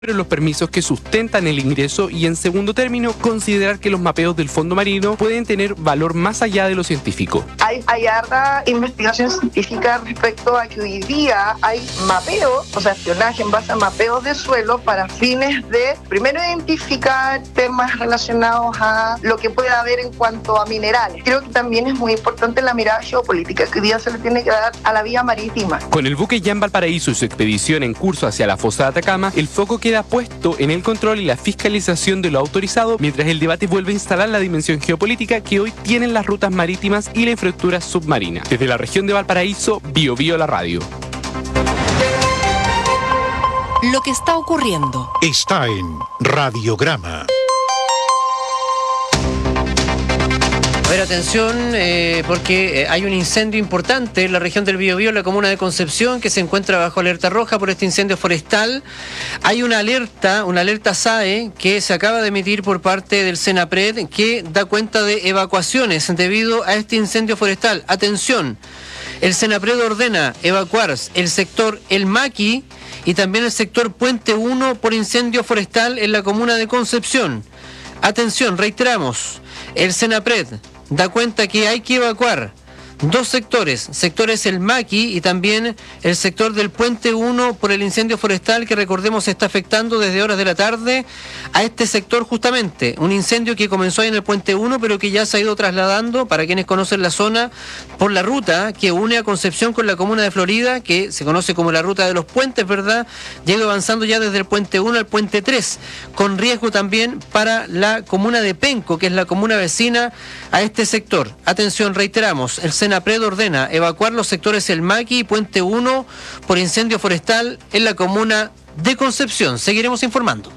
los permisos que sustentan el ingreso y, en segundo término, considerar que los mapeos del fondo marino pueden tener valor más allá de lo científico. Hay harta investigación científica respecto a que hoy día hay mapeos, o sea, espionaje en base a mapeos de suelo para fines de, primero, identificar temas relacionados a lo que pueda haber en cuanto a minerales. Creo que también es muy importante la mirada geopolítica que hoy día se le tiene que dar a la vía marítima. Con el buque ya en Valparaíso y su expedición en curso hacia la fosa de Atacama, el foco queda puesto en el control y la fiscalización de lo autorizado, mientras el debate vuelve a instalar la dimensión geopolítica que hoy tienen las rutas marítimas y la infraestructura submarina. Desde la región de Valparaíso, BioBio la radio. Lo que está ocurriendo está en Radiograma. A ver, atención, porque hay un incendio importante en la región del Biobío, en la comuna de Concepción, que se encuentra bajo alerta roja por este incendio forestal. Hay una alerta SAE, que se acaba de emitir por parte del Senapred, que da cuenta de evacuaciones debido a este incendio forestal. Atención, el Senapred ordena evacuar el sector El Maqui y también el sector Puente 1 por incendio forestal en la comuna de Concepción. Atención, reiteramos, el Senapred da cuenta que hay que evacuar dos sectores El Maqui y también el sector del Puente 1 por el incendio forestal que, recordemos, está afectando desde horas de la tarde a este sector justamente. Un incendio que comenzó ahí en el Puente 1 pero que ya se ha ido trasladando, para quienes conocen la zona, por la ruta que une a Concepción con la comuna de Florida, que se conoce como la ruta de los puentes, ¿verdad? Llega avanzando ya desde el Puente 1 al Puente 3, con riesgo también para la comuna de Penco, que es la comuna vecina a este sector. Atención, reiteramos, el Senapred ordena evacuar los sectores El Maqui y Puente 1 por incendio forestal en la comuna de Concepción. Seguiremos informando.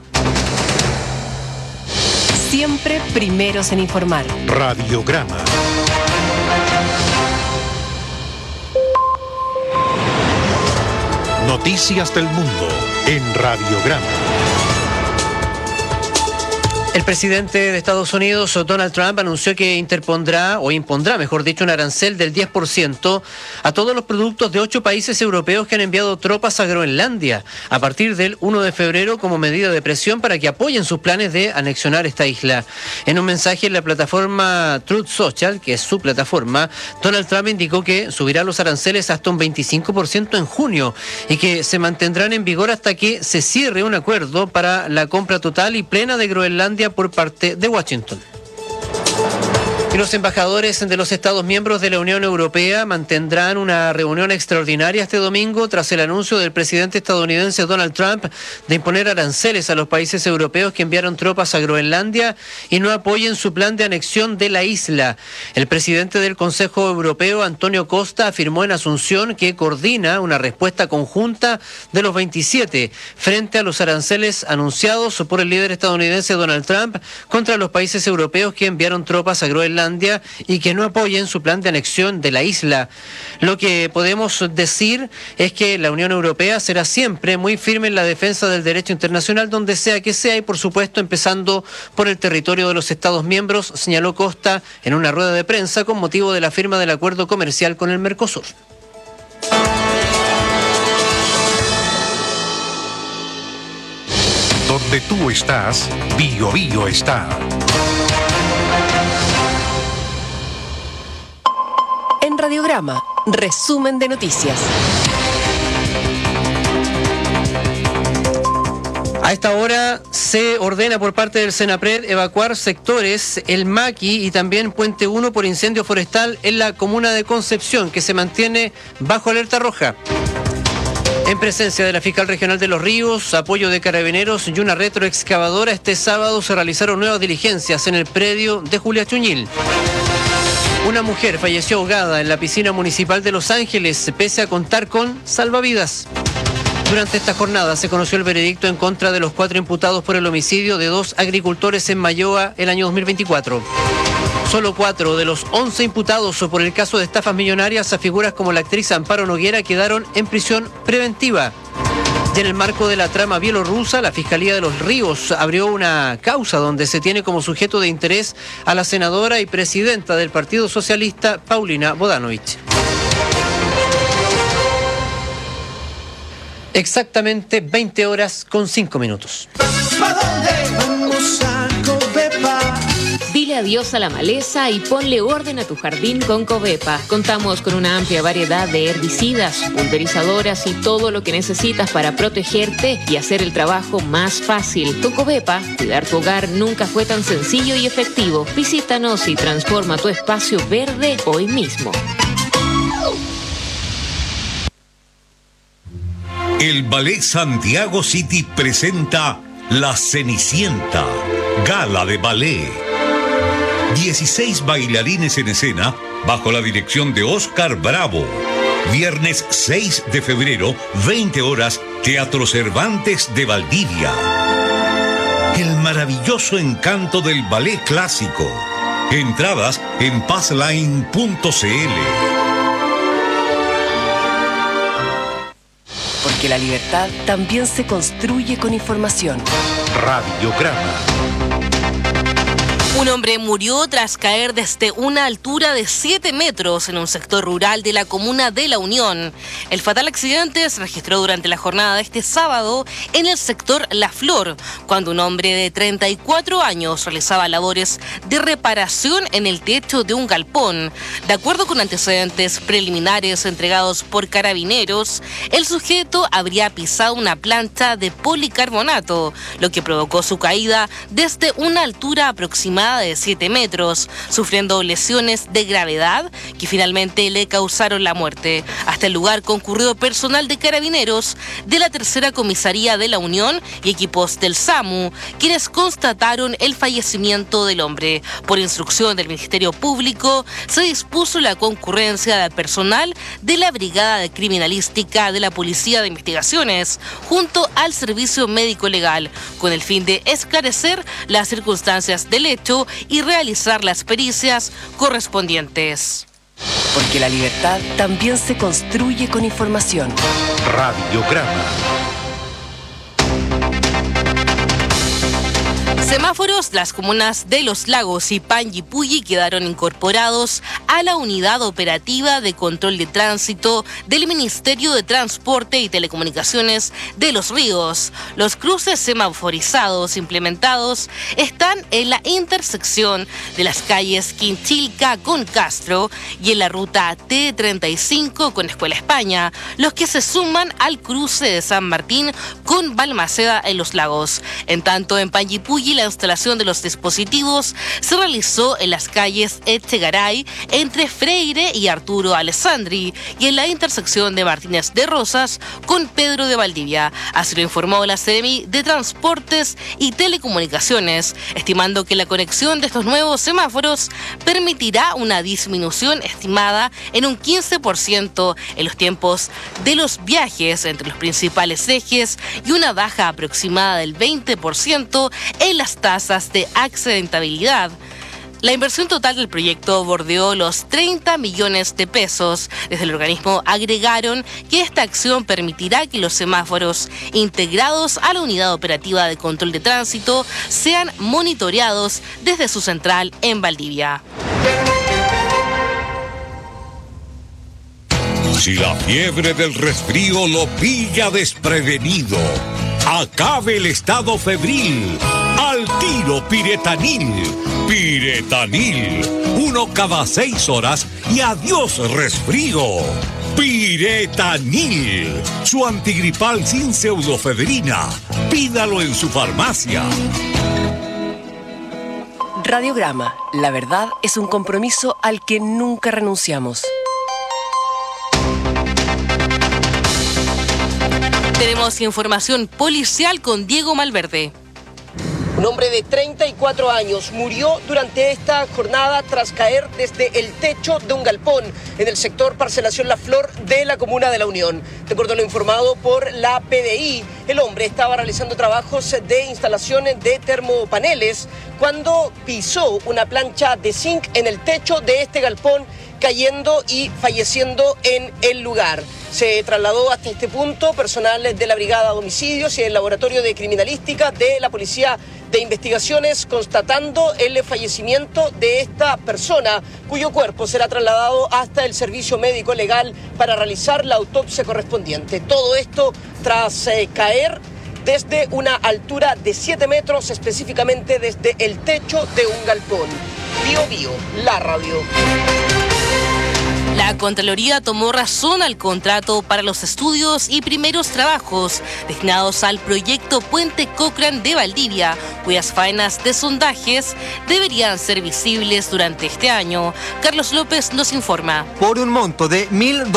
Siempre primeros en informar. Radiograma. Noticias del mundo en Radiograma. El presidente de Estados Unidos, Donald Trump, anunció que impondrá, mejor dicho, un arancel del 10% a todos los productos de 8 países europeos que han enviado tropas a Groenlandia a partir del 1 de febrero como medida de presión para que apoyen sus planes de anexionar esta isla. En un mensaje en la plataforma Truth Social, que es su plataforma, Donald Trump indicó que subirá los aranceles hasta un 25% en junio y que se mantendrán en vigor hasta que se cierre un acuerdo para la compra total y plena de Groenlandia por parte de Washington. Y los embajadores de los Estados miembros de la Unión Europea mantendrán una reunión extraordinaria este domingo tras el anuncio del presidente estadounidense Donald Trump de imponer aranceles a los países europeos que enviaron tropas a Groenlandia y no apoyen su plan de anexión de la isla. El presidente del Consejo Europeo, Antonio Costa, afirmó en Asunción que coordina una respuesta conjunta de los 27 frente a los aranceles anunciados por el líder estadounidense Donald Trump contra los países europeos que enviaron tropas a Groenlandia y que no apoyen su plan de anexión de la isla. Lo que podemos decir es que la Unión Europea será siempre muy firme en la defensa del derecho internacional donde sea que sea y, por supuesto, empezando por el territorio de los Estados miembros, señaló Costa en una rueda de prensa con motivo de la firma del acuerdo comercial con el Mercosur. Donde tú estás, BioBio está. En Radiograma, resumen de noticias. A esta hora se ordena por parte del Senapred evacuar sectores El Maqui y también Puente 1 por incendio forestal en la comuna de Concepción, que se mantiene bajo alerta roja. En presencia de la fiscal regional de Los Ríos, apoyo de carabineros y una retroexcavadora, este sábado se realizaron nuevas diligencias en el predio de Julia Chuñil. Una mujer falleció ahogada en la piscina municipal de Los Ángeles, pese a contar con salvavidas. Durante esta jornada se conoció el veredicto en contra de los 4 imputados por el homicidio de 2 agricultores en Mayoa el año 2024. Solo 4 de los 11 imputados por el caso de estafas millonarias a figuras como la actriz Amparo Noguera quedaron en prisión preventiva. Y en el marco de la trama bielorrusa, la Fiscalía de Los Ríos abrió una causa donde se tiene como sujeto de interés a la senadora y presidenta del Partido Socialista, Paulina Bodanovich. Exactamente 20 horas con 5 minutos. Dile adiós a la maleza y ponle orden a tu jardín con Covepa. Contamos con una amplia variedad de herbicidas, pulverizadoras y todo lo que necesitas para protegerte y hacer el trabajo más fácil. Con Covepa, cuidar tu hogar nunca fue tan sencillo y efectivo. Visítanos y transforma tu espacio verde hoy mismo. El Ballet Santiago City presenta La Cenicienta, gala de ballet. 16 bailarines en escena bajo la dirección de Oscar Bravo. Viernes 6 de febrero, 20 horas, Teatro Cervantes de Valdivia. El maravilloso encanto del ballet clásico. Entradas en passline.cl. Porque la libertad también se construye con información. Radiograma. Un hombre murió tras caer desde una altura de 7 metros en un sector rural de la comuna de La Unión. El fatal accidente se registró durante la jornada de este sábado en el sector La Flor, cuando un hombre de 34 años realizaba labores de reparación en el techo de un galpón. De acuerdo con antecedentes preliminares entregados por carabineros, el sujeto habría pisado una plancha de policarbonato, lo que provocó su caída desde una altura aproximada de 7 metros, sufriendo lesiones de gravedad que finalmente le causaron la muerte. Hasta el lugar concurrió personal de carabineros de la Tercera Comisaría de La Unión y equipos del SAMU, quienes constataron el fallecimiento del hombre. Por instrucción del Ministerio Público, se dispuso la concurrencia de personal de la Brigada de Criminalística de la Policía de Investigaciones, junto al Servicio Médico Legal, con el fin de esclarecer las circunstancias del hecho y realizar las pericias correspondientes. Porque la libertad también se construye con información. Radiograma. Semáforos, las comunas de Los Lagos y Panguipulli quedaron incorporados a la unidad operativa de control de tránsito del Ministerio de Transporte y Telecomunicaciones de Los Ríos. Los cruces semaforizados implementados están en la intersección de las calles Quinchilca con Castro y en la ruta T35 con Escuela España, los que se suman al cruce de San Martín con Balmaceda en Los Lagos. En tanto, en Panguipulli, la instalación de los dispositivos se realizó en las calles Echegaray, entre Freire y Arturo Alessandri, y en la intersección de Martínez de Rosas con Pedro de Valdivia. Así lo informó la Seremi de Transportes y Telecomunicaciones, estimando que la conexión de estos nuevos semáforos permitirá una disminución estimada en un 15% en los tiempos de los viajes entre los principales ejes y una baja aproximada del 20% en las tasas de accidentabilidad. La inversión total del proyecto bordeó los 30 millones de pesos. Desde el organismo agregaron que esta acción permitirá que los semáforos integrados a la unidad operativa de control de tránsito sean monitoreados desde su central en Valdivia. Si la fiebre del resfrío lo pilla desprevenido, acabe el estado febril. Al tiro Piretanil. Piretanil. 1 cada 6 horas y adiós resfrío. Piretanil. Su antigripal sin pseudofebrina. Pídalo en su farmacia. Radiograma. La verdad es un compromiso al que nunca renunciamos. Tenemos información policial con Diego Malverde. Un hombre de 34 años murió durante esta jornada tras caer desde el techo de un galpón en el sector Parcelación La Flor de la comuna de La Unión. De acuerdo a lo informado por la PDI, el hombre estaba realizando trabajos de instalación de termopaneles cuando pisó una plancha de zinc en el techo de este galpón, cayendo y falleciendo en el lugar. Se trasladó hasta este punto personal de la Brigada de Homicidios y el Laboratorio de Criminalística de la Policía de Investigaciones, constatando el fallecimiento de esta persona, cuyo cuerpo será trasladado hasta el servicio médico legal para realizar la autopsia correspondiente. Todo esto tras caer desde una altura de 7 metros, específicamente desde el techo de un galpón. Bío Bío, la radio. La Contraloría tomó razón al contrato para los estudios y primeros trabajos destinados al proyecto Puente Cochrane de Valdivia, cuyas faenas de sondajes deberían ser visibles durante este año. Carlos López nos informa. Por un monto de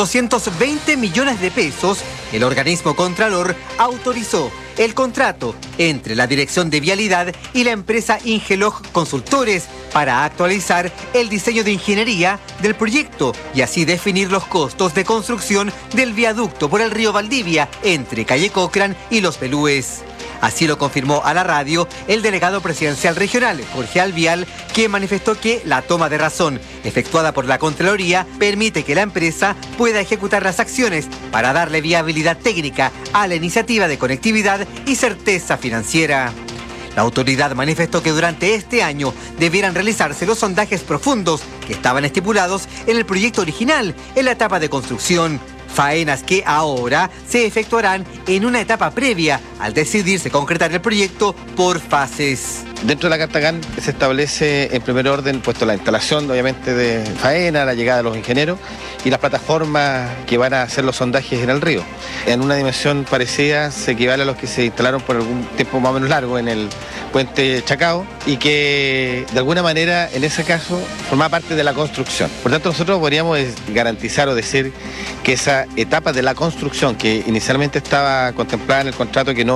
1.220 millones de pesos, el organismo Contralor autorizó el contrato entre la Dirección de Vialidad y la empresa Ingelog Consultores para actualizar el diseño de ingeniería del proyecto y así definir los costos de construcción del viaducto por el río Valdivia entre Calle Cochrane y Los Pelúes. Así lo confirmó a la radio el delegado presidencial regional, Jorge Alvial, que manifestó que la toma de razón efectuada por la Contraloría permite que la empresa pueda ejecutar las acciones para darle viabilidad técnica a la iniciativa de conectividad y certeza financiera. La autoridad manifestó que durante este año debieran realizarse los sondajes profundos que estaban estipulados en el proyecto original en la etapa de construcción. Faenas que ahora se efectuarán en una etapa previa al decidirse concretar el proyecto por fases. Dentro de la Carta GAN se establece en primer orden puesto la instalación obviamente de faena, la llegada de los ingenieros y las plataformas que van a hacer los sondajes en el río. En una dimensión parecida se equivale a los que se instalaron por algún tiempo más o menos largo en el puente Chacao y que de alguna manera en ese caso formaba parte de la construcción. Por tanto nosotros podríamos garantizar o decir que esa etapa de la construcción que inicialmente estaba contemplada en el contrato que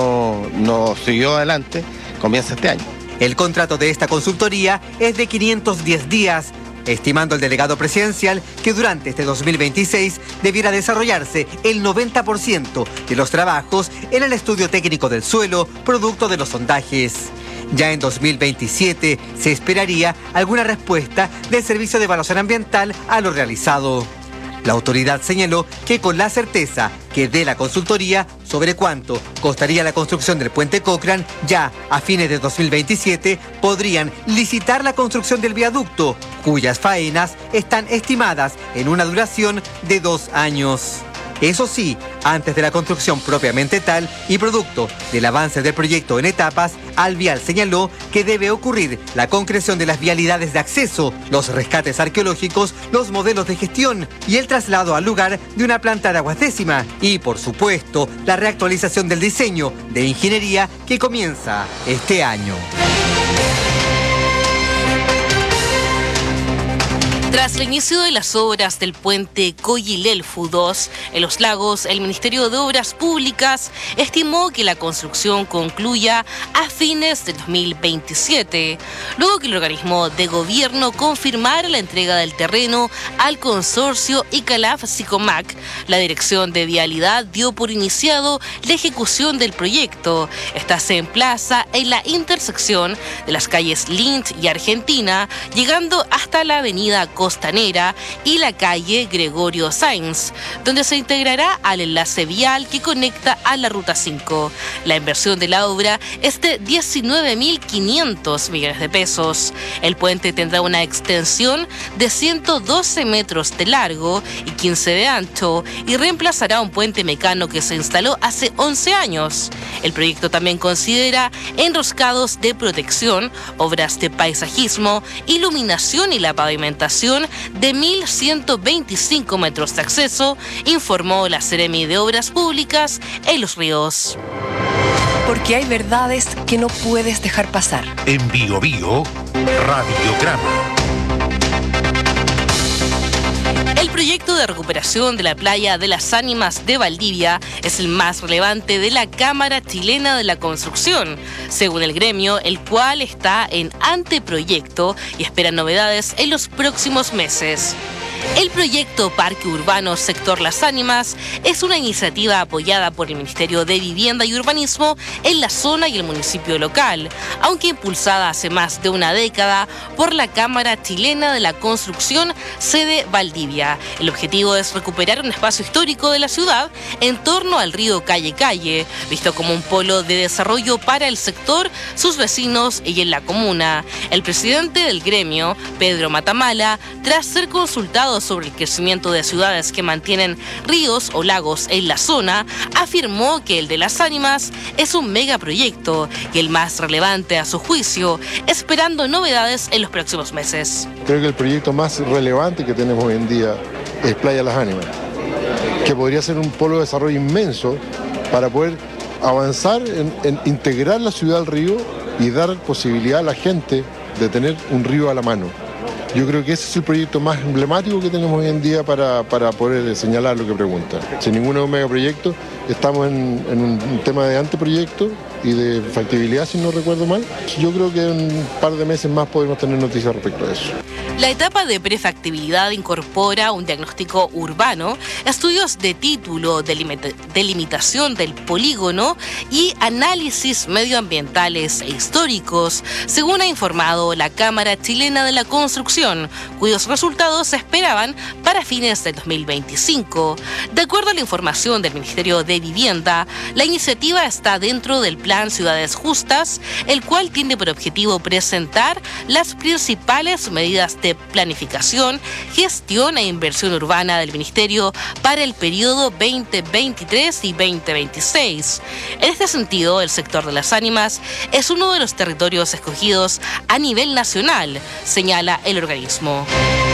no siguió adelante comienza este año. El contrato de esta consultoría es de 510 días, estimando el delegado presidencial que durante este 2026 debiera desarrollarse el 90% de los trabajos en el estudio técnico del suelo, producto de los sondajes. Ya en 2027 se esperaría alguna respuesta del Servicio de Evaluación Ambiental a lo realizado. La autoridad señaló que con la certeza que dé la consultoría sobre cuánto costaría la construcción del puente Cochrane, ya a fines de 2027 podrían licitar la construcción del viaducto, cuyas faenas están estimadas en una duración de 2 años. Eso sí, antes de la construcción propiamente tal y producto del avance del proyecto en etapas, Alvial señaló que debe ocurrir la concreción de las vialidades de acceso, los rescates arqueológicos, los modelos de gestión y el traslado al lugar de una planta de aguas décima y, por supuesto, la reactualización del diseño de ingeniería que comienza este año. Tras el inicio de las obras del puente Coyilelfu 2 en Los Lagos, el Ministerio de Obras Públicas estimó que la construcción concluya a fines de 2027, luego que el organismo de gobierno confirmara la entrega del terreno al consorcio Icalaf-Sicomac. La Dirección de Vialidad dio por iniciado la ejecución del proyecto. Esta se emplaza en la intersección de las calles Lint y Argentina, llegando hasta la avenida Costanera y la calle Gregorio Sainz, donde se integrará al enlace vial que conecta a la Ruta 5. La inversión de la obra es de 19.500 millones de pesos. El puente tendrá una extensión de 112 metros de largo y 15 de ancho y reemplazará un puente mecano que se instaló hace 11 años. El proyecto también considera enroscados de protección, obras de paisajismo, iluminación y la pavimentación de 1.125 metros de acceso, informó la Seremi de Obras Públicas en Los Ríos. Porque hay verdades que no puedes dejar pasar. En Bío Bío, Radiograma. El proyecto de recuperación de la playa de las Ánimas de Valdivia es el más relevante de la Cámara Chilena de la Construcción, según el gremio, el cual está en anteproyecto y espera novedades en los próximos meses. El proyecto Parque Urbano Sector Las Ánimas es una iniciativa apoyada por el Ministerio de Vivienda y Urbanismo en la zona y el municipio local, aunque impulsada hace más de una década por la Cámara Chilena de la Construcción, sede Valdivia. El objetivo es recuperar un espacio histórico de la ciudad en torno al río Calle, visto como un polo de desarrollo para el sector, sus vecinos y en la comuna. El presidente del gremio, Pedro Matamala, tras ser consultado sobre el crecimiento de ciudades que mantienen ríos o lagos en la zona, afirmó que el de Las Ánimas es un megaproyecto y el más relevante a su juicio, esperando novedades en los próximos meses. Creo que el proyecto más relevante que tenemos hoy en día es Playa Las Ánimas, que podría ser un polo de desarrollo inmenso para poder avanzar en integrar la ciudad al río y dar posibilidad a la gente de tener un río a la mano. Yo creo que ese es el proyecto más emblemático que tenemos hoy en día para poder señalar lo que pregunta. Sin ningún megaproyecto, estamos en un tema de anteproyecto y de factibilidad, si no recuerdo mal. Yo creo que en un par de meses más podemos tener noticias respecto a eso. La etapa de prefactibilidad incorpora un diagnóstico urbano, estudios de título, delimitación del polígono y análisis medioambientales e históricos, según ha informado la Cámara Chilena de la Construcción, cuyos resultados se esperaban para fines de 2025. De acuerdo a la información del Ministerio de Vivienda, la iniciativa está dentro del Plan Ciudades Justas, el cual tiene por objetivo presentar las principales medidas de planificación, gestión e inversión urbana del Ministerio para el periodo 2023 y 2026. En este sentido, el sector de Las Ánimas es uno de los territorios escogidos a nivel nacional, señala el organismo.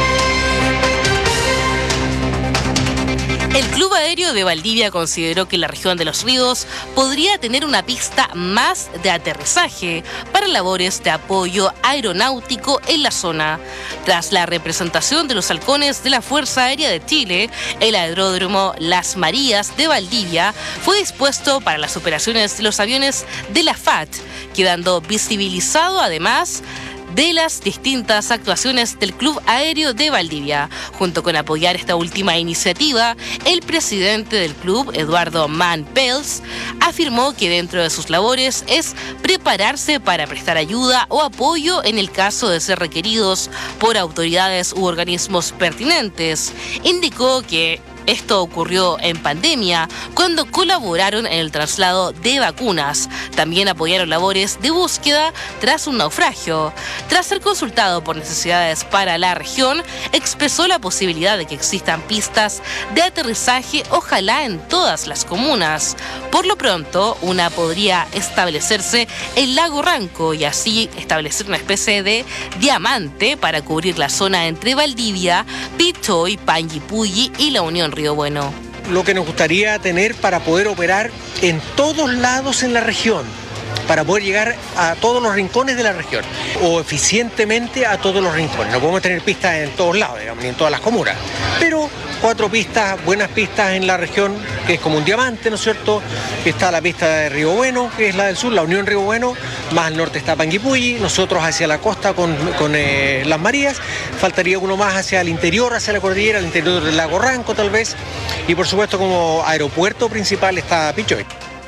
El Club Aéreo de Valdivia consideró que la región de los ríos podría tener una pista más de aterrizaje para labores de apoyo aeronáutico en la zona. Tras la representación de los halcones de la Fuerza Aérea de Chile, el aeródromo Las Marías de Valdivia fue dispuesto para las operaciones de los aviones de la FAT, quedando visibilizado además de las distintas actuaciones del Club Aéreo de Valdivia. Junto con apoyar esta última iniciativa, el presidente del club, Eduardo Mann Pels, afirmó que dentro de sus labores es prepararse para prestar ayuda o apoyo en el caso de ser requeridos por autoridades u organismos pertinentes. Indicó que esto ocurrió en pandemia, cuando colaboraron en el traslado de vacunas. También apoyaron labores de búsqueda tras un naufragio. Tras ser consultado por necesidades para la región, expresó la posibilidad de que existan pistas de aterrizaje, ojalá en todas las comunas. Por lo pronto, una podría establecerse en Lago Ranco y así establecer una especie de diamante para cubrir la zona entre Valdivia, Pichoy, Panguipulli y la Unión Río Bueno. Lo que nos gustaría tener para poder operar en todos lados en la región, para poder llegar a todos los rincones de la región o eficientemente a todos los rincones. No podemos tener pistas en todos lados, digamos, ni en todas las comunas, pero 4 pistas, buenas pistas en la región, que es como un diamante, ¿no es cierto? Está la pista de Río Bueno, que es la del sur, la Unión Río Bueno, más al norte está Panguipulli, nosotros hacia la costa con Las Marías, faltaría uno más hacia el interior, hacia la cordillera, al interior del lago Ranco tal vez, y por supuesto como aeropuerto principal está Pichoy.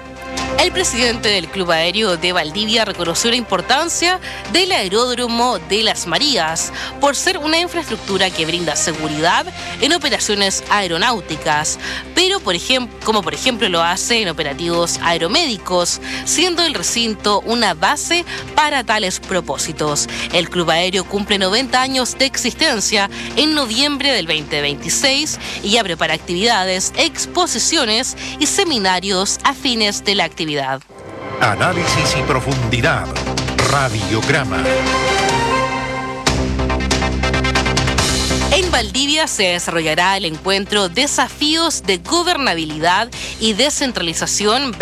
El presidente del Club Aéreo de Valdivia reconoció la importancia del aeródromo de Las Marías por ser una infraestructura que brinda seguridad en operaciones aeronáuticas, pero como por ejemplo lo hace en operativos aeromédicos, siendo el recinto una base para tales propósitos. El Club Aéreo cumple 90 años de existencia en noviembre del 2026 y abre para actividades, exposiciones y seminarios afines de la actividad. Análisis y profundidad. Radiograma. En Valdivia se desarrollará el encuentro Desafíos de Gobernabilidad y Descentralización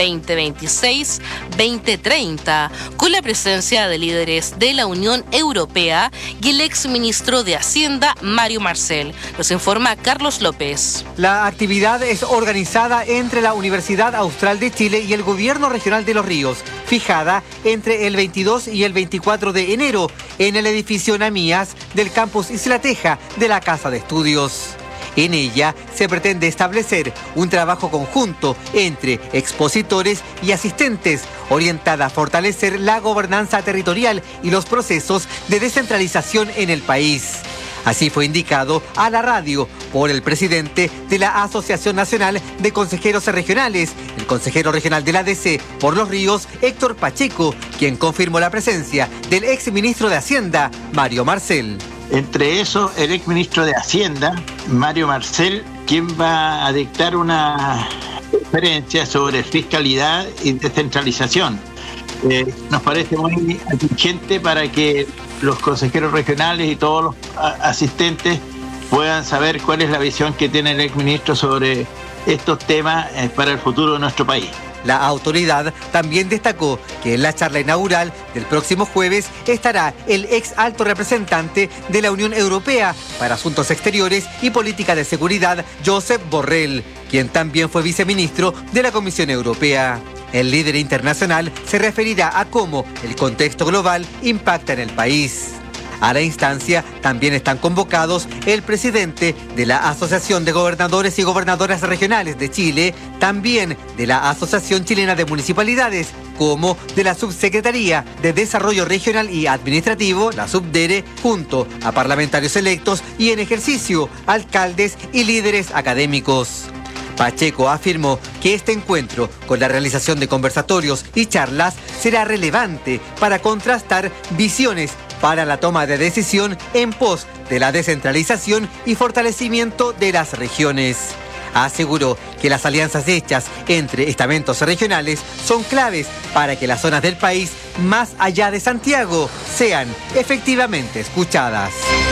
2026-2030, con la presencia de líderes de la Unión Europea y el exministro de Hacienda, Mario Marcel. Nos informa Carlos López. La actividad es organizada entre la Universidad Austral de Chile y el Gobierno Regional de Los Ríos, fijada entre el 22 y el 24 de enero en el edificio Namías del campus Isla Teja de la Casa de Estudios. En ella se pretende establecer un trabajo conjunto entre expositores y asistentes, orientada a fortalecer la gobernanza territorial y los procesos de descentralización en el país. Así fue indicado a la radio por el presidente de la Asociación Nacional de Consejeros Regionales, el consejero regional de la ADC por Los Ríos, Héctor Pacheco, quien confirmó la presencia del exministro de Hacienda, Mario Marcel. Entre eso, el exministro de Hacienda, Mario Marcel, quien va a dictar una conferencia sobre fiscalidad y descentralización. Nos parece muy urgente para que los consejeros regionales y todos los asistentes puedan saber cuál es la visión que tiene el exministro sobre estos temas para el futuro de nuestro país. La autoridad también destacó que en la charla inaugural del próximo jueves estará el ex alto representante de la Unión Europea para Asuntos Exteriores y Política de Seguridad, Josep Borrell, quien también fue viceministro de la Comisión Europea. El líder internacional se referirá a cómo el contexto global impacta en el país. A la instancia también están convocados el presidente de la Asociación de Gobernadores y Gobernadoras Regionales de Chile, también de la Asociación Chilena de Municipalidades, como de la Subsecretaría de Desarrollo Regional y Administrativo, la SUBDERE, junto a parlamentarios electos y en ejercicio, alcaldes y líderes académicos. Pacheco afirmó que este encuentro con la realización de conversatorios y charlas será relevante para contrastar visiones para la toma de decisión en pos de la descentralización y fortalecimiento de las regiones. Aseguró que las alianzas hechas entre estamentos regionales son claves para que las zonas del país, más allá de Santiago, sean efectivamente escuchadas.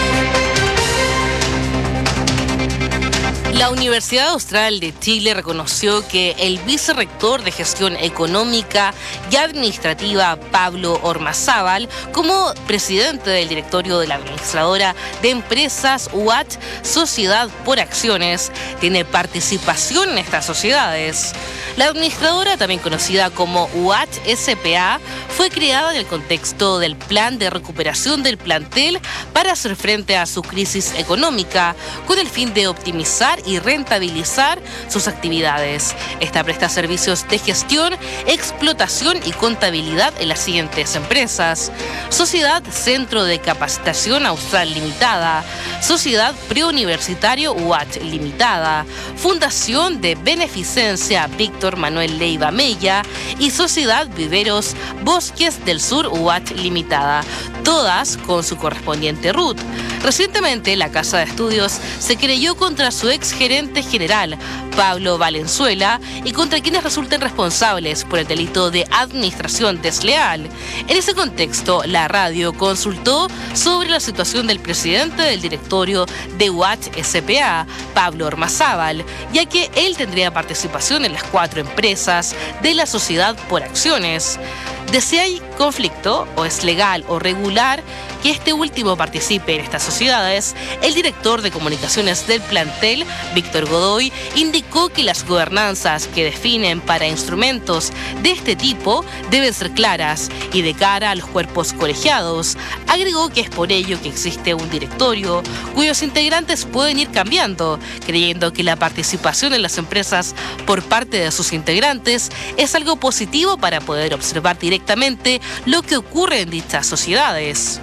La Universidad Austral de Chile reconoció que el vicerrector de Gestión Económica y Administrativa, Pablo Ormazábal, como presidente del directorio de la administradora de empresas UAT, Sociedad por Acciones, tiene participación en estas sociedades. La administradora, también conocida como UAT S.p.A., fue creada en el contexto del plan de recuperación del plantel para hacer frente a su crisis económica, con el fin de optimizar y rentabilizar sus actividades. Esta presta servicios de gestión, explotación y contabilidad en las siguientes empresas: Sociedad Centro de Capacitación Austral Limitada, Sociedad Preuniversitario UAT Limitada, Fundación de Beneficencia Víctor Manuel Leiva Mella y Sociedad Viveros Bosques del Sur UAT Limitada, todas con su correspondiente RUT. Recientemente, la Casa de Estudios se querelló contra su ex gerente general, Pablo Valenzuela, y contra quienes resulten responsables por el delito de administración desleal. En ese contexto, la radio consultó sobre la situación del presidente del directorio de UAT S.p.A., Pablo Ormazábal, ya que él tendría participación en las 4 empresas de la Sociedad por Acciones. De si hay conflicto, o es legal o regular que este último participe en estas sociedades, el director de comunicaciones del plantel, Víctor Godoy, indicó que las gobernanzas que definen para instrumentos de este tipo deben ser claras y de cara a los cuerpos colegiados. Agregó que es por ello que existe un directorio cuyos integrantes pueden ir cambiando, creyendo que la participación en las empresas por parte de sus integrantes es algo positivo para poder observar directamente lo que ocurre en dichas sociedades.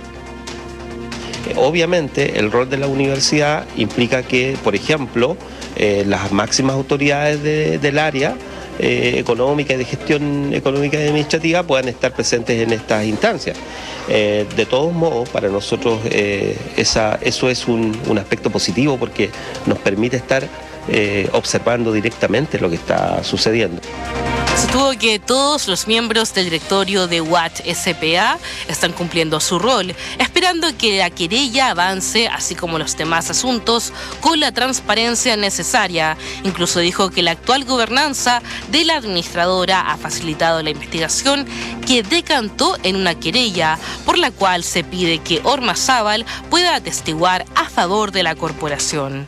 Obviamente, el rol de la universidad implica que, por ejemplo, las máximas autoridades del área económica y de gestión económica y administrativa puedan estar presentes en estas instancias. De todos modos, para nosotros eso es un aspecto positivo porque nos permite estar observando directamente lo que está sucediendo. Sostuvo que todos los miembros del directorio de UAT S.p.A. están cumpliendo su rol, esperando que la querella avance, así como los demás asuntos, con la transparencia necesaria. Incluso dijo que la actual gobernanza de la administradora ha facilitado la investigación que decantó en una querella, por la cual se pide que Ormazábal pueda atestiguar a favor de la corporación.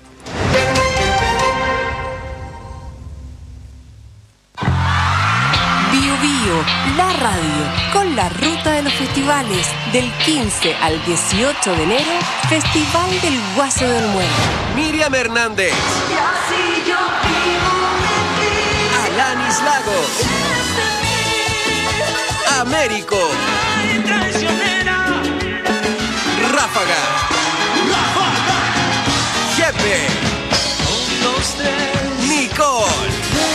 La radio con la ruta de los festejos. festivales. Del 15 al 18 de enero, Festival del Guaso del Muelle. Miriam Hernández. Alanis Lagos. Américo. Ráfaga. Jefe. Nicole.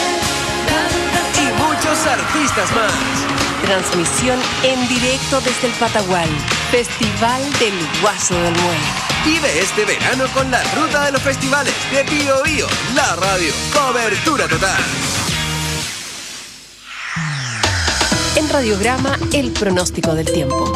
Y muchos artistas más. Transmisión en directo desde el Patagual. Festival del Guaso del Muelle. Vive este verano con la ruta de los festivales de Bío Bío, la radio. Cobertura total. En Radiograma, el pronóstico del tiempo.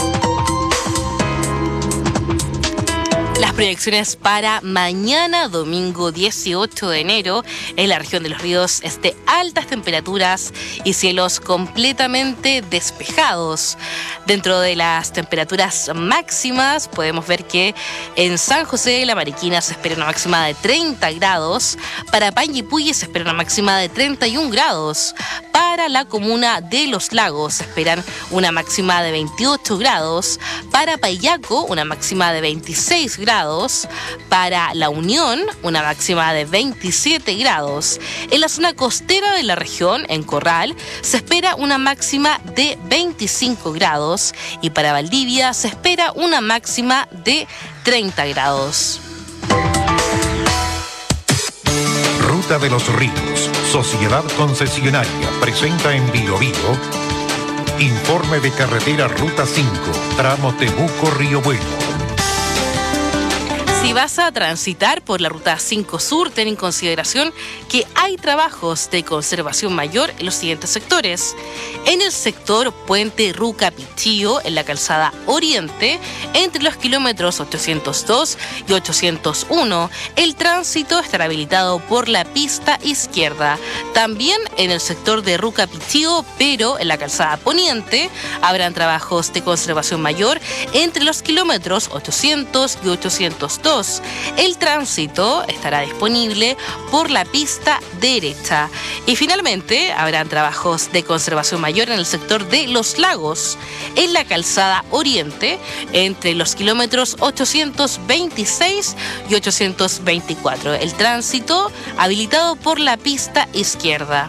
Las proyecciones para mañana, domingo 18 de enero, en la región de Los Ríos es de altas temperaturas y cielos completamente despejados. Dentro de las temperaturas máximas podemos ver que en San José de la Mariquina se espera una máxima de 30 grados, para Panguipulli se espera una máxima de 31 grados, para la comuna de Los Lagos se esperan una máxima de 28 grados, para Payaco una máxima de 26 grados, para La Unión una máxima de 27 grados. En la zona costera de la región, en Corral, se espera una máxima de 25 grados y para Valdivia se espera una máxima de 30 grados. Ruta de los Ríos, Sociedad Concesionaria, presenta en Bío Bío informe de carretera Ruta 5, tramo Temuco-Río Bueno. Si vas a transitar por la Ruta 5 Sur, ten en consideración que hay trabajos de conservación mayor en los siguientes sectores. En el sector Puente Ruca-Pichillo, en la calzada Oriente, entre los kilómetros 802 y 801, el tránsito estará habilitado por la pista izquierda. También en el sector de Ruca-Pichillo, pero en la calzada Poniente, habrán trabajos de conservación mayor entre los kilómetros 800 y 802. El tránsito estará disponible por la pista derecha. Y finalmente habrán trabajos de conservación mayor en el sector de Los Lagos, en la calzada Oriente, entre los kilómetros 826 y 824. El tránsito habilitado por la pista izquierda.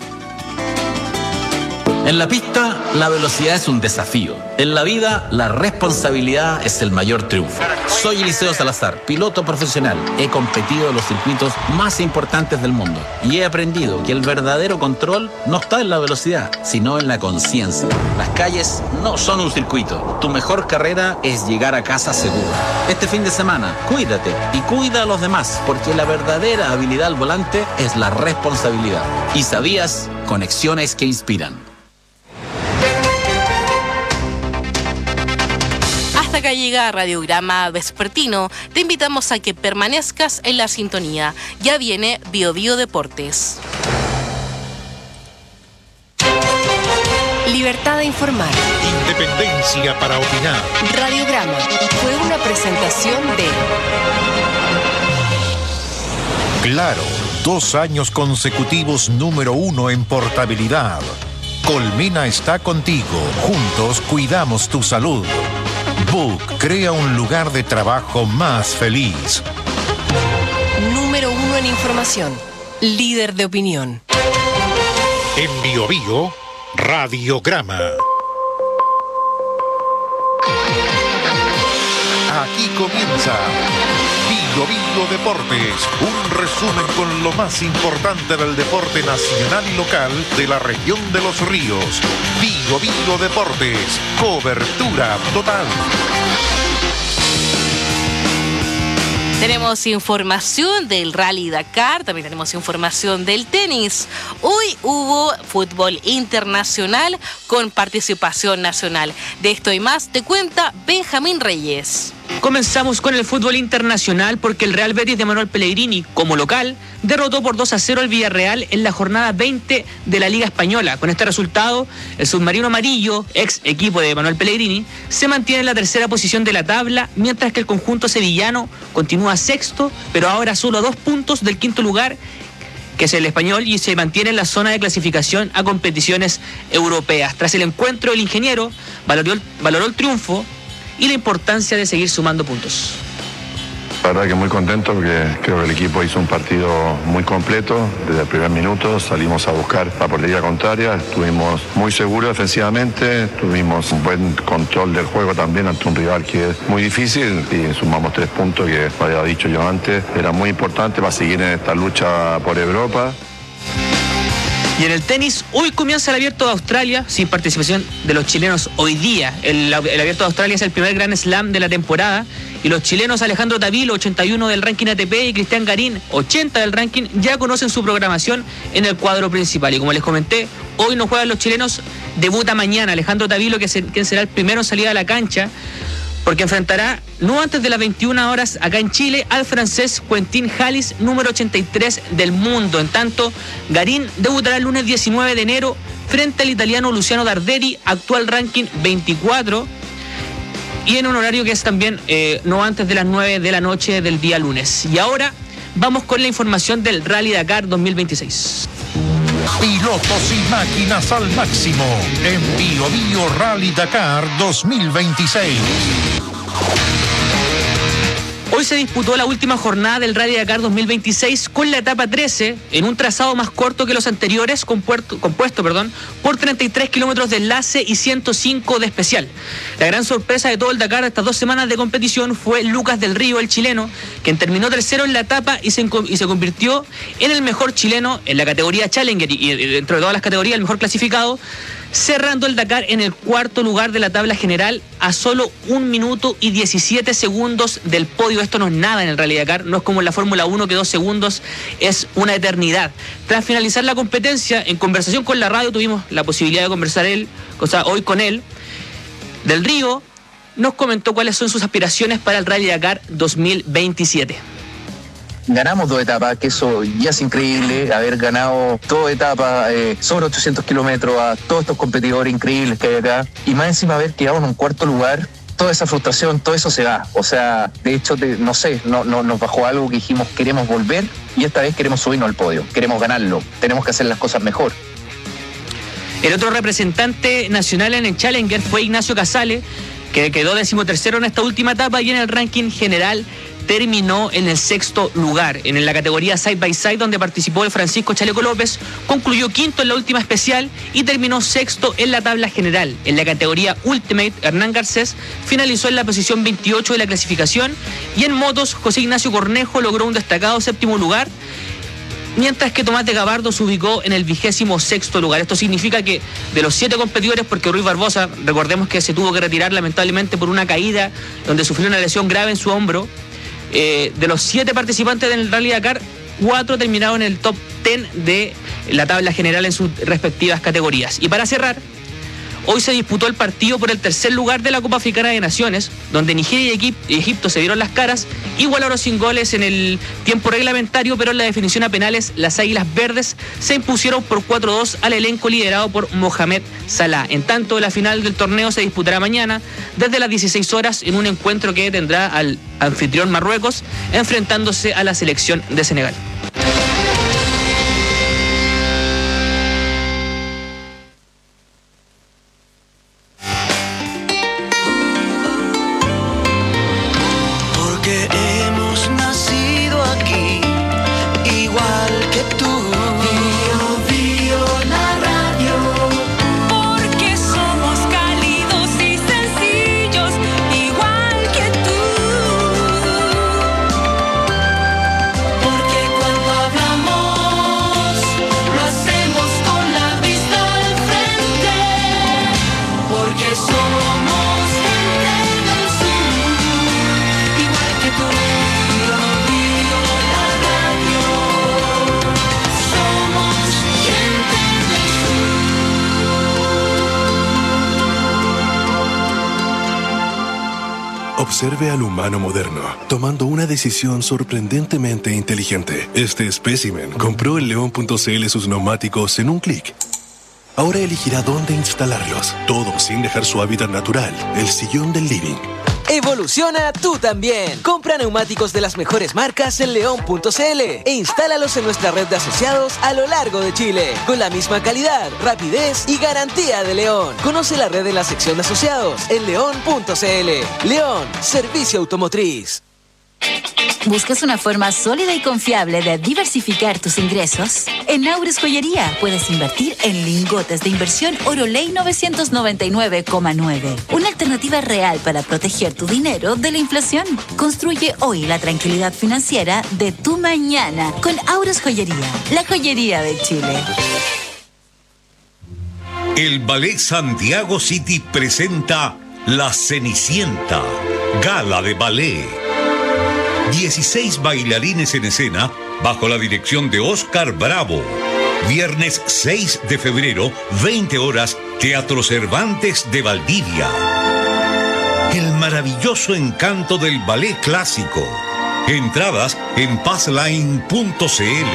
En la pista, la velocidad es un desafío. En la vida, la responsabilidad es el mayor triunfo. Soy Eliseo Salazar, piloto profesional. He competido en los circuitos más importantes del mundo y he aprendido que el verdadero control no está en la velocidad, sino en la conciencia. Las calles no son un circuito. Tu mejor carrera es llegar a casa seguro. Este fin de semana, cuídate y cuida a los demás, porque la verdadera habilidad al volante es la responsabilidad. ¿Y sabías? Conexiones que inspiran. Acá llega Radiograma Vespertino. Te invitamos a que permanezcas en la sintonía. Ya viene Bío Bío Deportes. Libertad de informar. Independencia para opinar. Radiograma fue una presentación de Claro, 2 años consecutivos número 1 en portabilidad. Colmena está contigo. Juntos cuidamos tu salud. Book crea un lugar de trabajo más feliz. Número 1 en información. Líder de opinión. En Bío Bío, Radiograma. Aquí comienza Bío Bío Deportes, un resumen con lo más importante del deporte nacional y local de la región de Los Ríos. Bío Bío Deportes, cobertura total. Tenemos información del Rally Dakar, también tenemos información del tenis. Hoy hubo fútbol internacional con participación nacional. De esto y más te cuenta Benjamín Reyes. Comenzamos con el fútbol internacional porque el Real Betis de Manuel Pellegrini, como local, derrotó por 2-0 al Villarreal en la jornada 20 de la Liga Española. Con este resultado, el submarino amarillo, ex equipo de Manuel Pellegrini, se mantiene en la tercera posición de la tabla, mientras que el conjunto sevillano continúa sexto, pero ahora solo a 2 puntos del quinto lugar, que es el Español, y se mantiene en la zona de clasificación a competiciones europeas. Tras el encuentro, el ingeniero valoró el triunfo y la importancia de seguir sumando puntos. La verdad que muy contento porque creo que el equipo hizo un partido muy completo. Desde el primer minuto salimos a buscar la portería contraria, estuvimos muy seguros defensivamente, tuvimos un buen control del juego también ante un rival que es muy difícil y sumamos 3 puntos que, como había dicho yo antes, era muy importante para seguir en esta lucha por Europa. Y en el tenis, hoy comienza el Abierto de Australia, sin participación de los chilenos hoy día. El Abierto de Australia es el primer Grand Slam de la temporada, y los chilenos Alejandro Tavilo, 81 del ranking ATP, y Cristian Garín, 80 del ranking, ya conocen su programación en el cuadro principal. Y como les comenté, hoy no juegan los chilenos, debuta mañana Alejandro Tavilo, quien será el primero en salida a la cancha, porque enfrentará, no antes de las 21 horas, acá en Chile, al francés Quentin Halys, número 83 del mundo. En tanto, Garín debutará el lunes 19 de enero frente al italiano Luciano Darderi, actual ranking 24, y en un horario que es también no antes de las 9 de la noche del día lunes. Y ahora vamos con la información del Rally Dakar 2026. Pilotos y máquinas al máximo en Bio Bio Rally Dakar 2026. Hoy se disputó la última jornada del Rally Dakar 2026 con la etapa 13 en un trazado más corto que los anteriores, compuesto por 33 kilómetros de enlace y 105 de especial. La gran sorpresa de todo el Dakar de estas 2 semanas de competición fue Lucas del Río, el chileno, quien terminó tercero en la etapa y se convirtió en el mejor chileno en la categoría Challenger y dentro de todas las categorías el mejor clasificado, cerrando el Dakar en el 4º lugar de la tabla general a solo 1 minuto y 17 segundos del podio. Esto no es nada en el Rally Dakar, no es como en la Fórmula 1 que 2 segundos es una eternidad. Tras finalizar la competencia, en conversación con la radio tuvimos la posibilidad de conversar hoy con él. Del Río nos comentó cuáles son sus aspiraciones para el Rally Dakar 2027. Ganamos 2 etapas, que eso ya es increíble, haber ganado 2 etapas sobre 800 kilómetros a todos estos competidores increíbles que hay acá, y más encima haber quedado en un 4º lugar. Toda esa frustración, todo eso se va. O sea, de hecho, nos bajó algo que dijimos, queremos volver, y esta vez queremos subirnos al podio, queremos ganarlo, tenemos que hacer las cosas mejor. El otro representante nacional en el Challenger fue Ignacio Casale, que quedó 13º en esta última etapa, y en el ranking general terminó en el 6º lugar. En la categoría Side by Side, donde participó el Francisco Chaleco López, concluyó 5º en la última especial y terminó 6º en la tabla general. En la categoría Ultimate, Hernán Garcés finalizó en la posición 28 de la clasificación, y en motos, José Ignacio Cornejo logró un destacado 7º lugar, mientras que Tomás de Gabardo se ubicó en el 26º lugar. Esto significa que de los 7 competidores, porque Ruiz Barbosa, recordemos que se tuvo que retirar lamentablemente por una caída donde sufrió una lesión grave en su hombro, de los 7 participantes del Rally Dakar, 4 terminaron en el top 10 de la tabla general en sus respectivas categorías. Y para cerrar, hoy se disputó el partido por el 3er lugar de la Copa Africana de Naciones, donde Nigeria y Egipto se dieron las caras, igualaron sin goles en el tiempo reglamentario, pero en la definición a penales las Águilas Verdes se impusieron por 4-2 al elenco liderado por Mohamed Salah. En tanto, la final del torneo se disputará mañana desde las 16 horas en un encuentro que tendrá al anfitrión Marruecos enfrentándose a la selección de Senegal. Observe al humano moderno, tomando una decisión sorprendentemente inteligente. Este espécimen compró en León.cl sus neumáticos en un clic. Ahora elegirá dónde instalarlos, todo sin dejar su hábitat natural, el sillón del living. Evoluciona tú también. Compra neumáticos de las mejores marcas en león.cl e instálalos en nuestra red de asociados a lo largo de Chile, con la misma calidad, rapidez y garantía de León. Conoce la red en la sección de asociados en león.cl. León, servicio automotriz. ¿Buscas una forma sólida y confiable de diversificar tus ingresos? En Naures Joyería puedes invertir en lingotes de inversión Oroley 999,9. Una alternativa real para proteger tu dinero de la inflación. Construye hoy la tranquilidad financiera de tu mañana con Aures Joyería, la joyería de Chile. El Ballet Santiago City presenta La Cenicienta, gala de ballet. 16 bailarines en escena bajo la dirección de Oscar Bravo. Viernes 6 de febrero, 20 horas, Teatro Cervantes de Valdivia. El maravilloso encanto del ballet clásico. Entradas en passline.cl.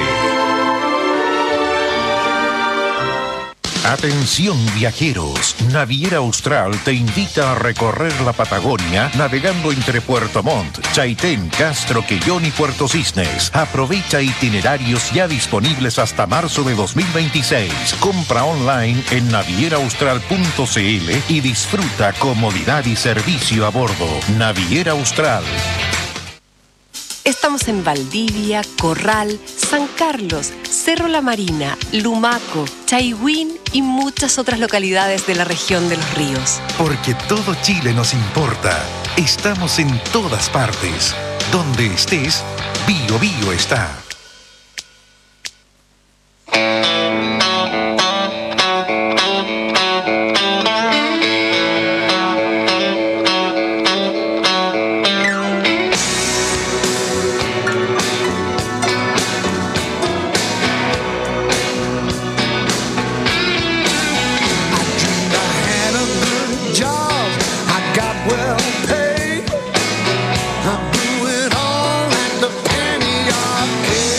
Atención viajeros, Naviera Austral te invita a recorrer la Patagonia navegando entre Puerto Montt, Chaitén, Castro, Quellón y Puerto Cisnes. Aprovecha itinerarios ya disponibles hasta marzo de 2026. Compra online en navieraaustral.cl y disfruta comodidad y servicio a bordo. Naviera Austral. Estamos en Valdivia, Corral, San Carlos, Cerro La Marina, Lumaco, Chaihuín y muchas otras localidades de la región de los ríos. Porque todo Chile nos importa. Estamos en todas partes. Donde estés, Bio Bio está. I'm doing all that the penny arcade.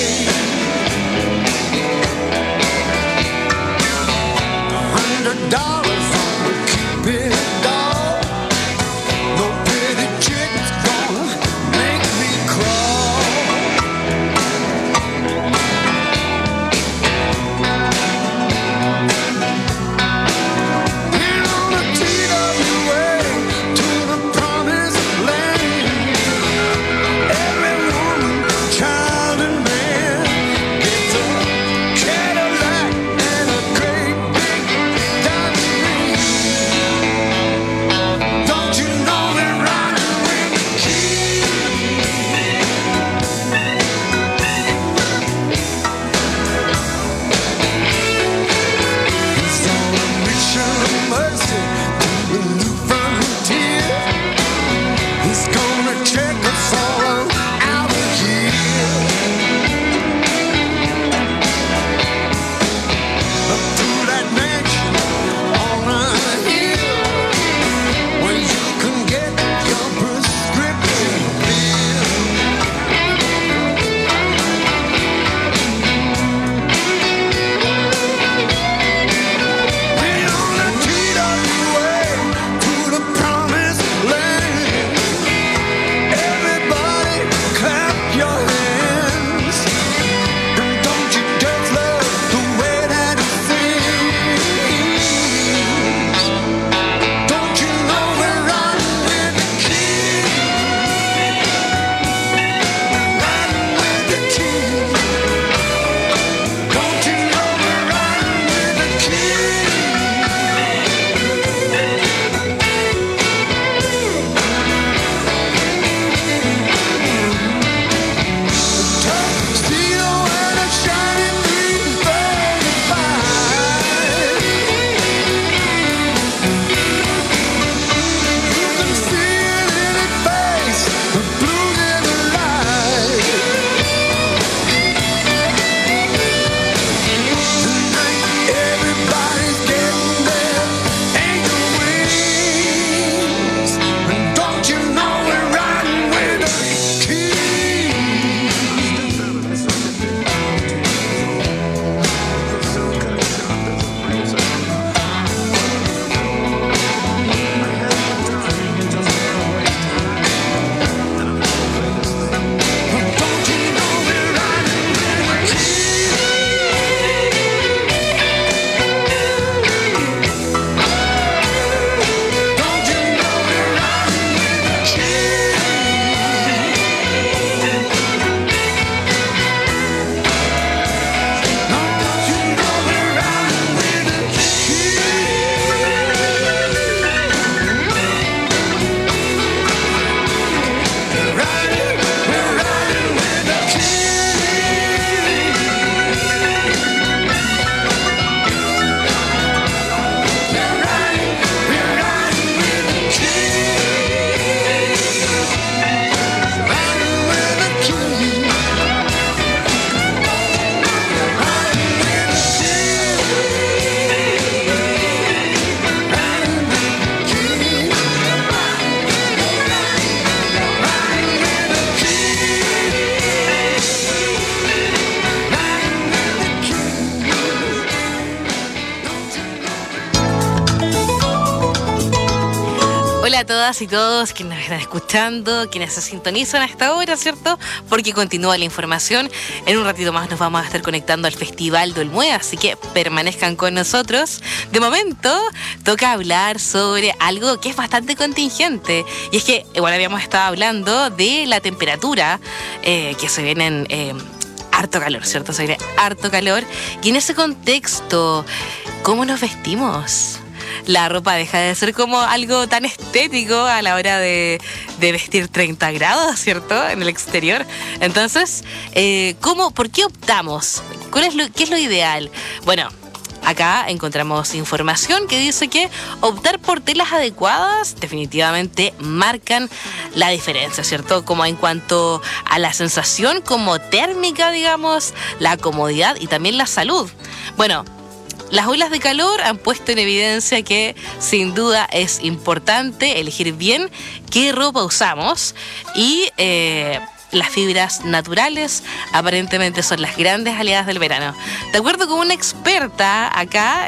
todas y todos quienes nos están escuchando, quienes se sintonizan a esta hora, ¿cierto? Porque continúa la información. En un ratito más nos vamos a estar conectando al Festival del Mue, así que permanezcan con nosotros. De momento, toca hablar sobre algo que es bastante contingente. Y es que, igual habíamos estado hablando de la temperatura que se viene en harto calor, ¿cierto? Se viene harto calor. Y en ese contexto, ¿cómo nos vestimos? La ropa deja de ser como algo tan estético a la hora de vestir 30 grados, ¿cierto? En el exterior. Entonces, ¿por qué optamos? ¿Qué es lo ideal? Bueno, acá encontramos información que dice que optar por telas adecuadas definitivamente marcan la diferencia, ¿cierto? Como en cuanto a la sensación como térmica, digamos, la comodidad y también la salud. Bueno, las olas de calor han puesto en evidencia que sin duda es importante elegir bien qué ropa usamos y las fibras naturales aparentemente son las grandes aliadas del verano. De acuerdo con una experta acá,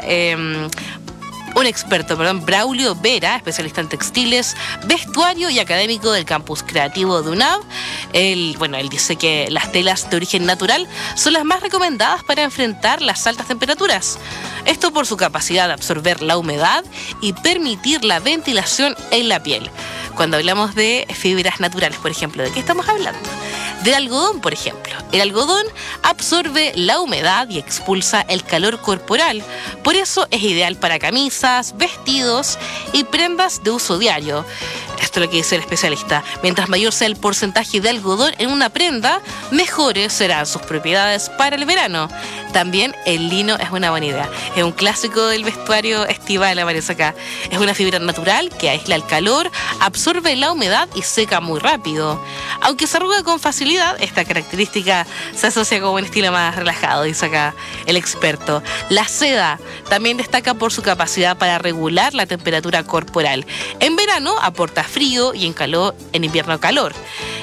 Braulio Vera, especialista en textiles, vestuario y académico del campus creativo de UNAV. Él dice que las telas de origen natural son las más recomendadas para enfrentar las altas temperaturas. Esto por su capacidad de absorber la humedad y permitir la ventilación en la piel. Cuando hablamos de fibras naturales, por ejemplo, ¿de qué estamos hablando? Del algodón, por ejemplo. El algodón absorbe la humedad y expulsa el calor corporal. Por eso es ideal para camisas, vestidos y prendas de uso diario. Esto es lo que dice el especialista. Mientras mayor sea el porcentaje de algodón en una prenda, mejores serán sus propiedades para el verano. También el lino es una buena idea. Es un clásico del vestuario estival, aparece acá. Es una fibra natural que aísla el calor, absorbe la humedad y seca muy rápido. Aunque se arruga con facilidad, esta característica se asocia con un estilo más relajado, dice acá el experto. La seda también destaca por su capacidad para regular la temperatura corporal. En verano aporta frío y en invierno calor.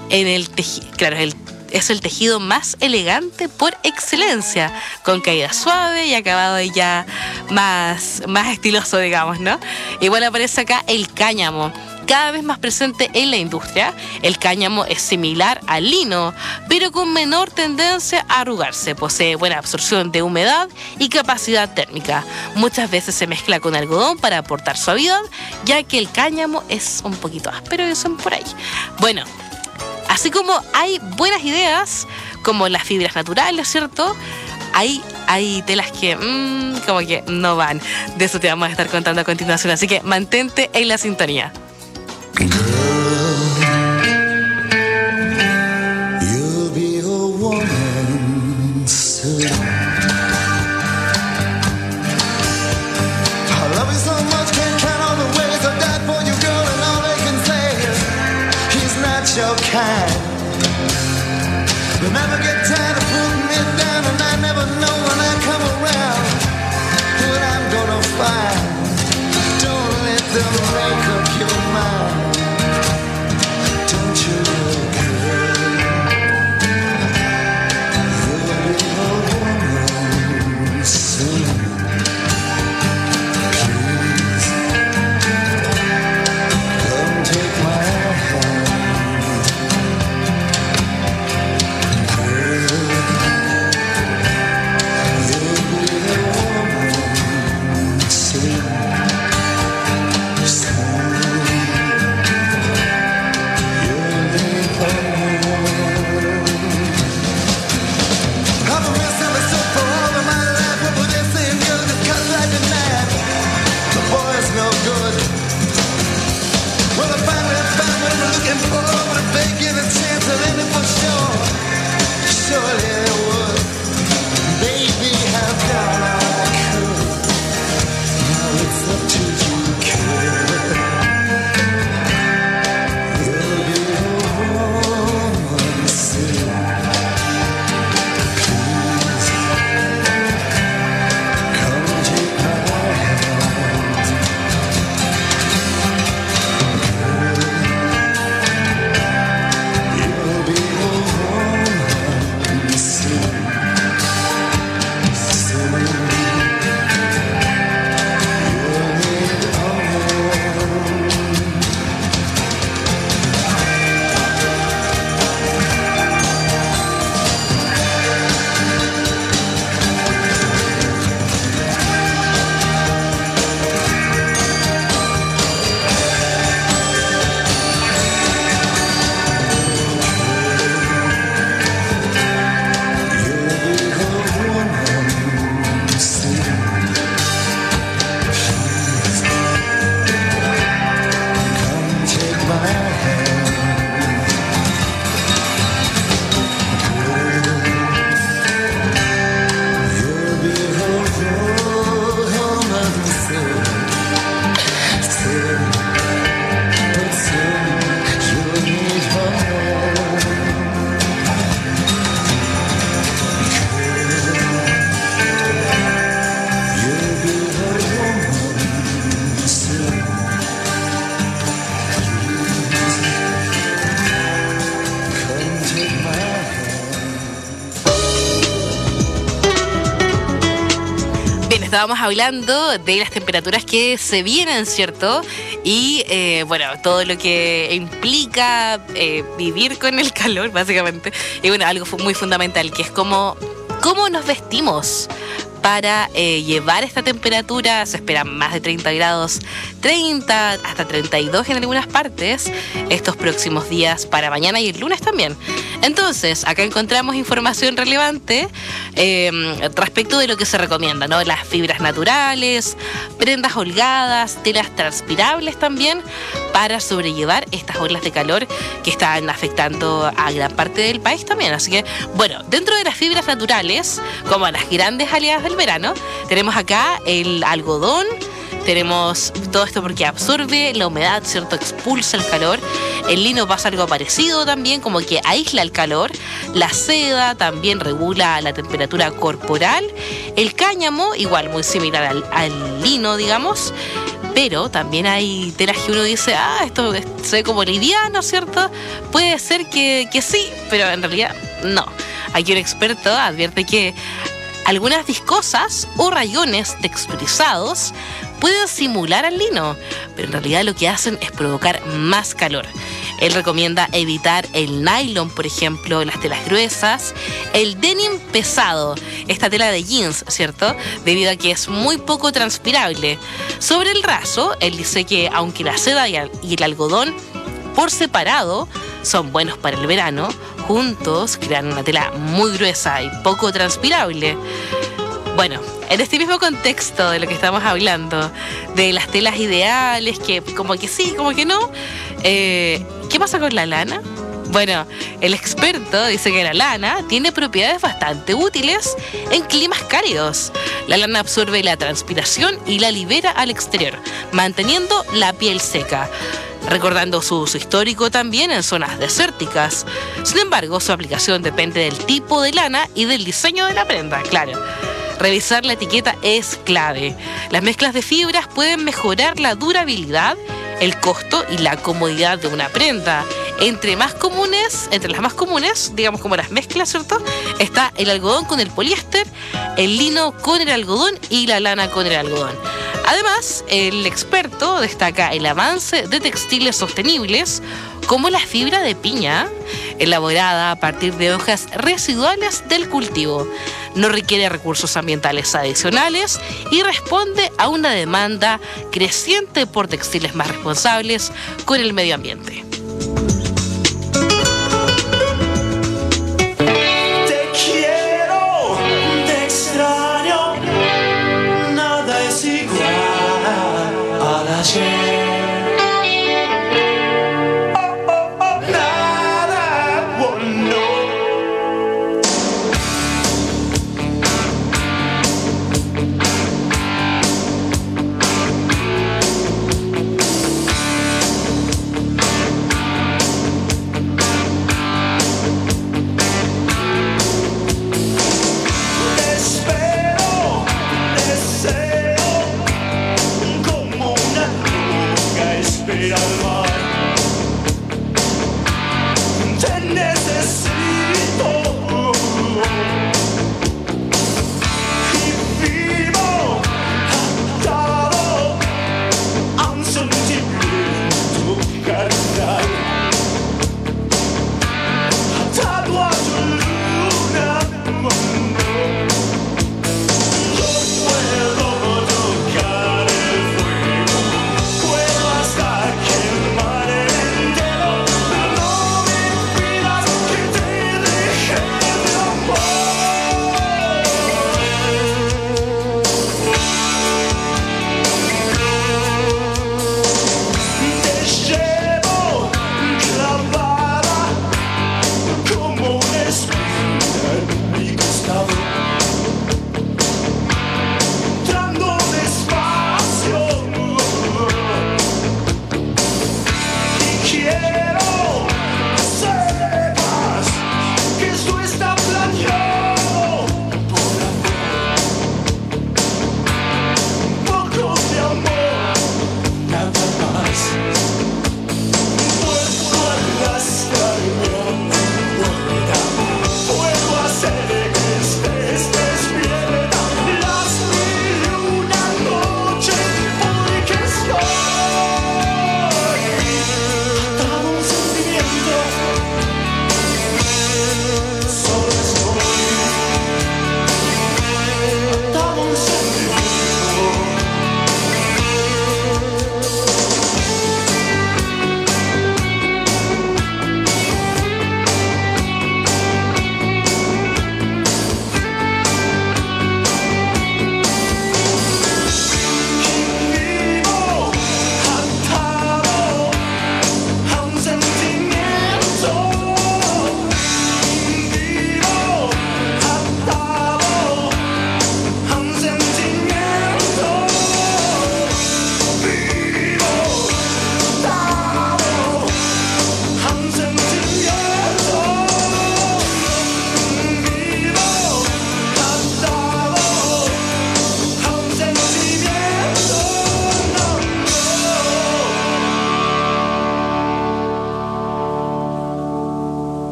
Es el tejido más elegante por excelencia, con caída suave y acabado ya más estiloso, digamos, ¿no? Igual aparece acá el cáñamo, cada vez más presente en la industria. El cáñamo es similar al lino, pero con menor tendencia a arrugarse. Posee buena absorción de humedad y capacidad térmica. Muchas veces se mezcla con algodón para aportar suavidad, ya que el cáñamo es un poquito áspero, dicen por ahí. Bueno, así como hay buenas ideas, como las fibras naturales, ¿cierto? Hay telas que como que no van. De eso te vamos a estar contando a continuación, así que mantente en la sintonía. You'll be a woman soon. I love you so much, can't count all the ways I died for you, girl, and all they can say is he's not your kind. You'll never get tired of putting me down, and I never know when I come around what I'm gonna find. Don't let them make up your mind. estábamos hablando de las temperaturas que se vienen, ¿cierto? Y bueno, todo lo que implica vivir con el calor, básicamente. Y bueno, algo muy fundamental, que es cómo nos vestimos para llevar esta temperatura. Se esperan más de 30 grados, 30 hasta 32 en algunas partes estos próximos días, para mañana y el lunes también. Entonces, acá encontramos información relevante respecto de lo que se recomienda, ¿no? Las fibras naturales, prendas holgadas, telas transpirables también, para sobrellevar estas olas de calor que están afectando a gran parte del país también. Así que, bueno, dentro de las fibras naturales, como las grandes aliadas del verano, tenemos acá el algodón. Tenemos todo esto porque absorbe la humedad, ¿cierto? Expulsa el calor. El lino pasa algo parecido también, como que aísla el calor. La seda también regula la temperatura corporal. El cáñamo, igual, muy similar al lino, digamos. Pero también hay telas que uno dice, esto se ve como liviano, ¿cierto? Puede ser que sí, pero en realidad no. Aquí un experto advierte que algunas viscosas o rayones texturizados pueden simular al lino, pero en realidad lo que hacen es provocar más calor. Él recomienda evitar el nylon, por ejemplo, las telas gruesas, el denim pesado, esta tela de jeans, ¿cierto? Debido a que es muy poco transpirable. Sobre el raso, él dice que aunque la seda y el algodón por separado son buenos para el verano, juntos crean una tela muy gruesa y poco transpirable. Bueno, en este mismo contexto de lo que estamos hablando, de las telas ideales, que como que sí, como que no, ¿qué pasa con la lana? Bueno, el experto dice que la lana tiene propiedades bastante útiles en climas cálidos. La lana absorbe la transpiración y la libera al exterior, manteniendo la piel seca, recordando su uso histórico también en zonas desérticas. Sin embargo, su aplicación depende del tipo de lana y del diseño de la prenda, claro. Revisar la etiqueta es clave. Las mezclas de fibras pueden mejorar la durabilidad, el costo y la comodidad de una prenda. Entre las más comunes, digamos como las mezclas, ¿cierto? Está el algodón con el poliéster, el lino con el algodón y la lana con el algodón. Además, el experto destaca el avance de textiles sostenibles, como la fibra de piña, elaborada a partir de hojas residuales del cultivo. No requiere recursos ambientales adicionales y responde a una demanda creciente por textiles más responsables con el medio ambiente. Te quiero, te extraño, nada es igual al ayer.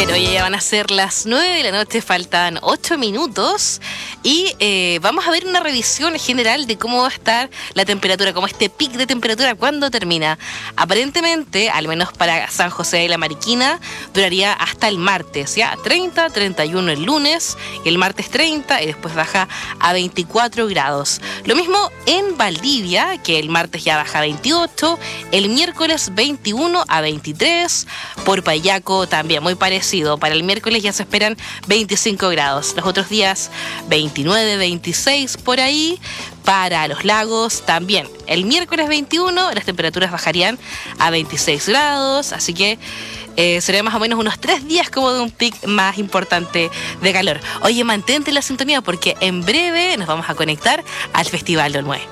Bueno, ya van a ser las 9 de la noche, faltan 8 minutos y vamos a ver una revisión general de cómo va a estar la temperatura, cómo este pic de temperatura, cuándo termina. Aparentemente, al menos para San José de la Mariquina, duraría hasta el martes, ya 30, 31 el lunes, y el martes 30 y después baja a 24 grados. Lo mismo en Valdivia, que el martes ya baja a 28, el miércoles 21 a 23, por Payaco también muy parecido. Para el miércoles ya se esperan 25 grados. Los otros días 29, 26 por ahí. Para Los Lagos también. El miércoles 21 las temperaturas bajarían a 26 grados. Así que sería más o menos unos 3 días como de un pic más importante de calor. Oye, mantente en la sintonía porque en breve nos vamos a conectar al Festival del Olmué.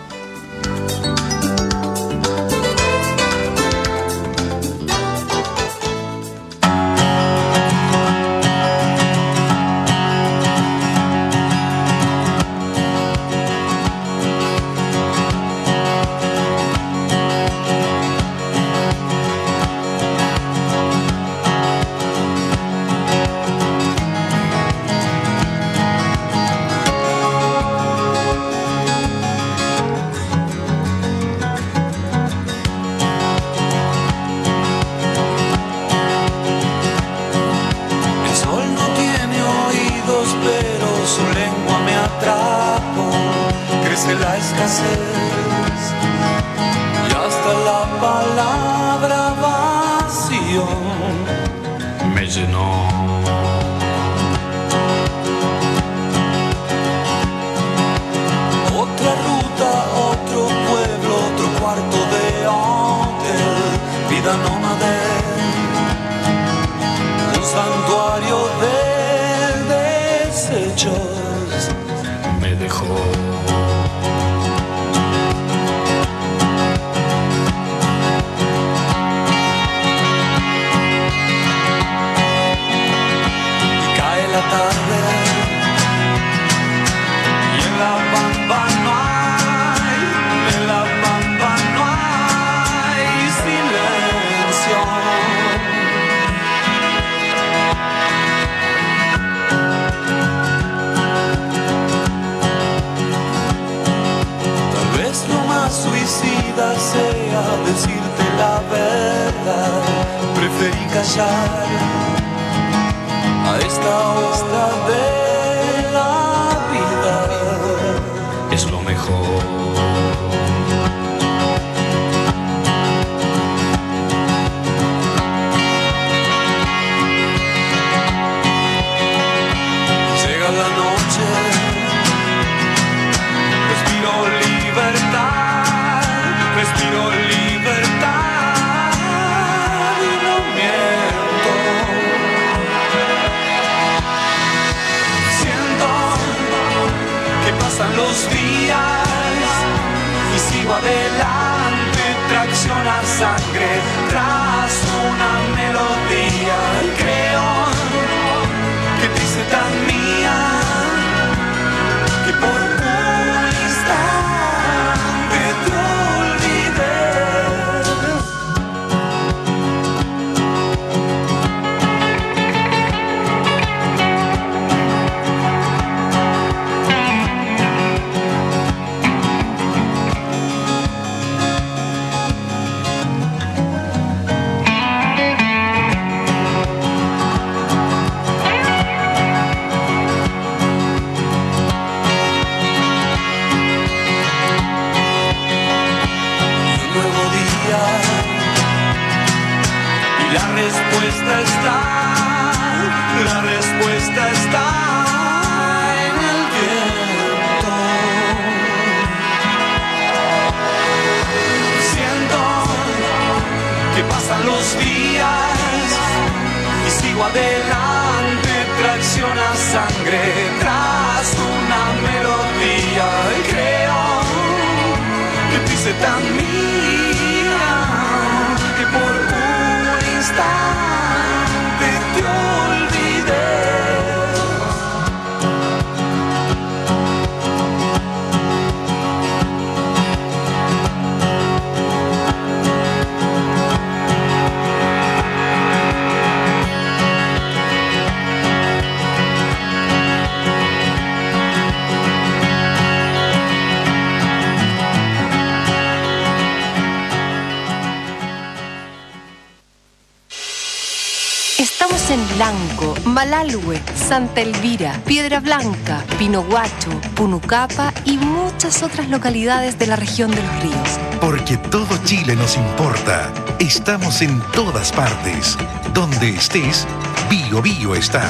Estamos en Lanco, Malalhue, Santa Elvira, Piedra Blanca, Pinohuacho, Punucapa y muchas otras localidades de la región de los ríos. Porque todo Chile nos importa. Estamos en todas partes. Donde estés, Bio Bio está.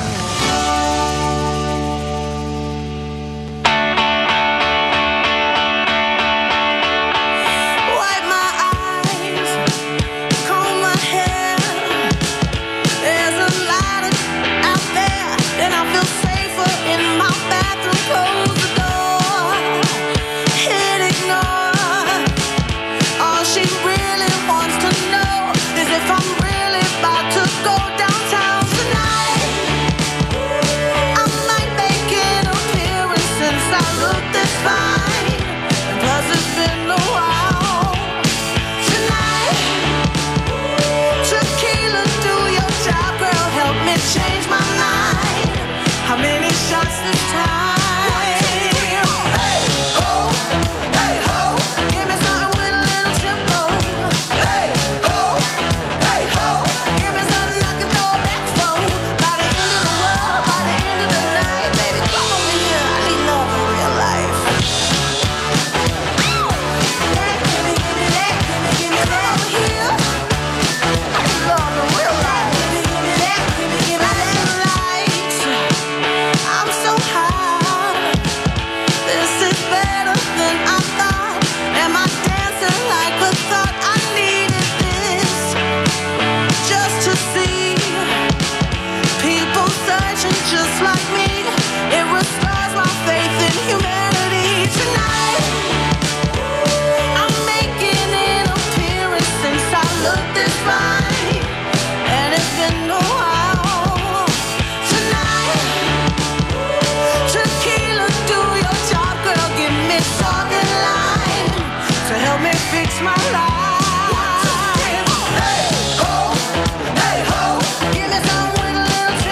Fix my life.